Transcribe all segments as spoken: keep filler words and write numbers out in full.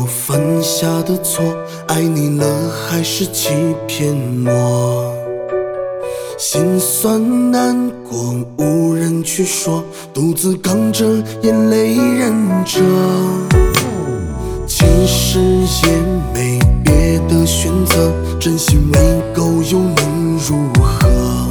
我犯下的错，爱你了还是欺骗我？心酸难过无人去说，独自扛着眼泪忍着。其实也没别的选择，真心未够又能如何？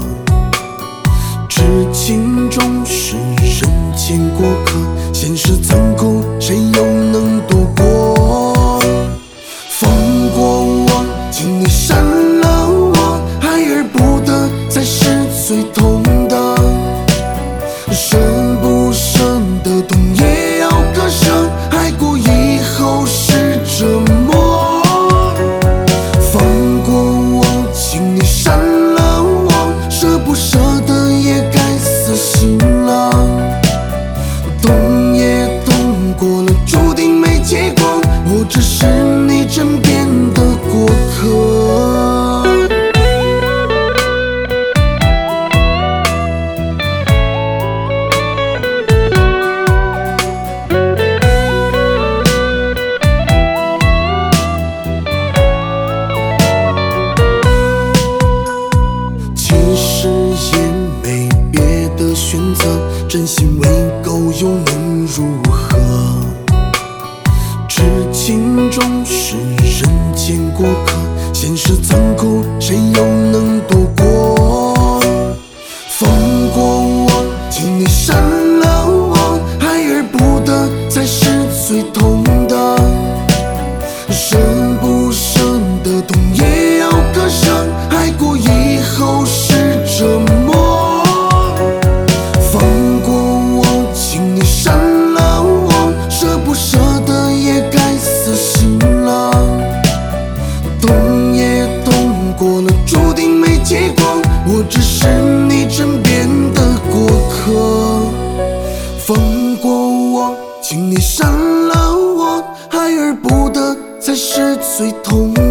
知情重是人间过客，现实残酷，谁又能躲过？放过我，请你删了我，爱而不得才是最痛的。舍不舍得懂也要割舍，爱过以后是折磨。放过我，请你删了我，舍不舍得也该死心了。懂也懂过了，注定没结果，我只是你枕边的过客。其实也没别的选择，真心未够又能如何？知情重是人间过客，现实残酷，谁又能躲过？放过我，请你删了我，爱而不得才是最痛的。舍不舍得懂也要割舍，爱过以后是折磨。放过我，请你删了我，舍不舍得也该死心了。懂也懂过了，注定没结果，我只是你枕边的过客。放过我，请你删了我，爱而不得才是最痛的。